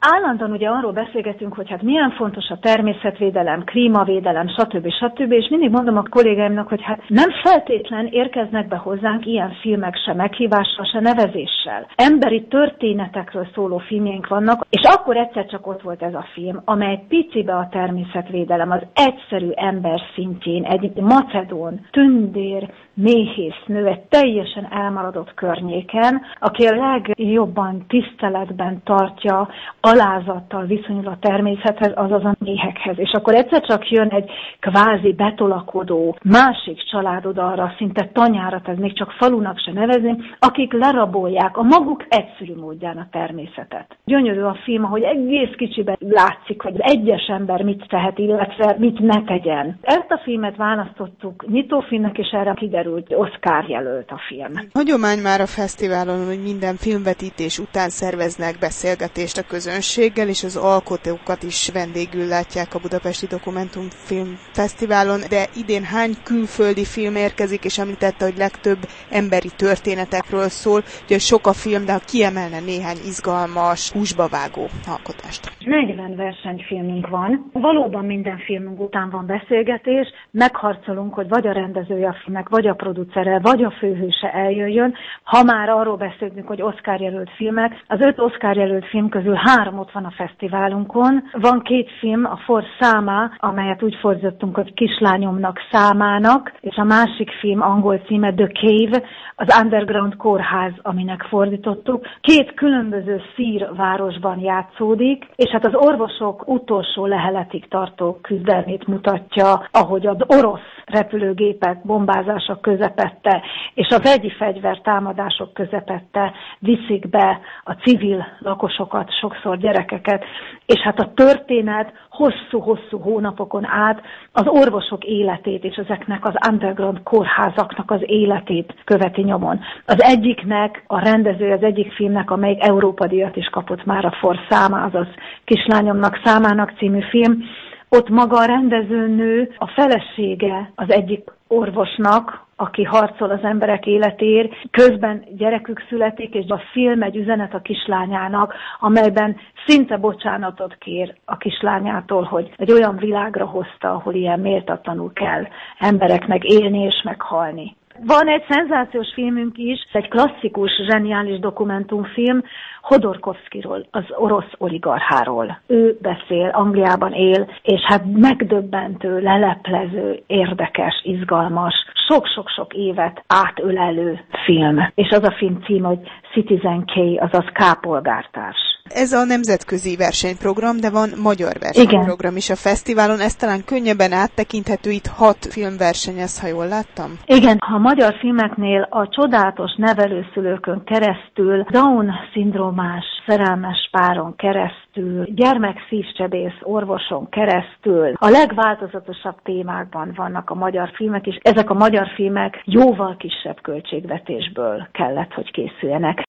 Állandóan ugye arról beszélgetünk, hogy hát milyen fontos a természetvédelem, klímavédelem, stb. És mindig mondom a kollégáimnak, hogy hát nem feltétlen érkeznek be hozzánk ilyen filmek se meghívással, se nevezéssel. Emberi történetekről szóló filmjeink vannak, és akkor egyszer csak ott volt ez a film, amely picibe a természetvédelem, az egyszerű ember szintjén, egy macedón, tündér, méhésznő, egy teljesen elmaradott környéken, aki a legjobban tiszteletben tartja, alázattal viszonyul a természethez, azaz a méhekhez. És akkor egyszer csak jön egy kvázi betolakodó másik család oda arra, szinte tanyára, ez még csak falunak se nevezni, akik lerabolják a maguk egyszerű módján a természetet. Gyönyörű a film, ahogy egész kicsiben látszik, hogy az egyes ember mit tehet, illetve mit ne tegyen. Ezt a filmet választottuk nyitófilmnek, és erre kiderült, Oscar jelölt a film. Hagyomány már a fesztiválon, hogy minden filmvetítés után szerveznek beszélgetést a közönséggel, és az alkotókat is vendégül látják a Budapesti Dokumentumfilm Fesztiválon, de idén hány külföldi film érkezik, és említette, hogy legtöbb emberi történetekről szól, hogy sok a film, de ha kiemelne néhány izgalmas, húsba vágó alkotást. 40 versenyfilmünk van. Valóban minden filmünk után van beszélgetés, megharcolunk, hogy vagy a rendezője a filmnek, vagy a producere, vagy a főhőse eljöjjön. Ha már arról beszélünk, hogy Oscar jelölt filmek, az 5 Oscar jelölt film közül 3 ott van a fesztiválunkon. Van 2 film, a For Száma, amelyet úgy fordítottunk, hogy Kislányomnak számának, és a másik film angol címe The Cave, az Underground Kórház, aminek fordítottuk. 2 különböző szír városban játszódik, és hát az orvosok utolsó leheletig tartó küzdelmét mutatja, ahogy az orosz repülőgépek bombázások közepette, és a vegyi fegyvertámadások közepette viszik be a civil lakosokat, sokszor gyerekeket, és hát a történet hosszú-hosszú hónapokon át az orvosok életét és ezeknek az underground kórházaknak az életét követi nyomon. Az egyiknek, a rendező az egyik filmnek, amelyik Európa-díjat is kapott már, a For Száma, azaz Kislányomnak számának című film, ott maga a rendezőnő, a felesége az egyik orvosnak, aki harcol az emberek életéért, közben gyerekük születik, és a film egy üzenet a kislányának, amelyben szinte bocsánatot kér a kislányától, hogy egy olyan világra hozta, ahol ilyen méltatlanul kell embereknek élni és meghalni. Van egy szenzációs filmünk is, egy klasszikus, zseniális dokumentumfilm Hodorkovszkiról, az orosz oligarcháról. Ő beszél, Angliában él, és hát megdöbbentő, leleplező, érdekes, izgalmas, sok-sok-sok évet átölelő film. És az a film cím, hogy Citizen K, azaz K polgártárs. Ez a nemzetközi versenyprogram, de van magyar versenyprogram is a fesztiválon. Ez talán könnyebben áttekinthető, itt 6 film versenyez, ha jól láttam? Igen, a magyar filmeknél a csodálatos nevelőszülőkön keresztül, Down-szindrómás szerelmes páron keresztül, gyermekszívcsebész orvoson keresztül, a legváltozatosabb témákban vannak a magyar filmek, és ezek a magyar filmek jóval kisebb költségvetésből kellett, hogy készüljenek.